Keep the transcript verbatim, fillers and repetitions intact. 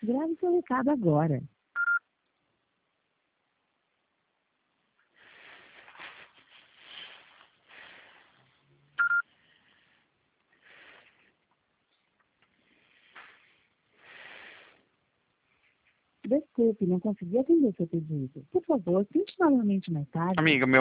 Grave seu recado agora. Desculpe, não consegui atender seu pedido. Por favor, tente novamente mais tarde. Amiga, meu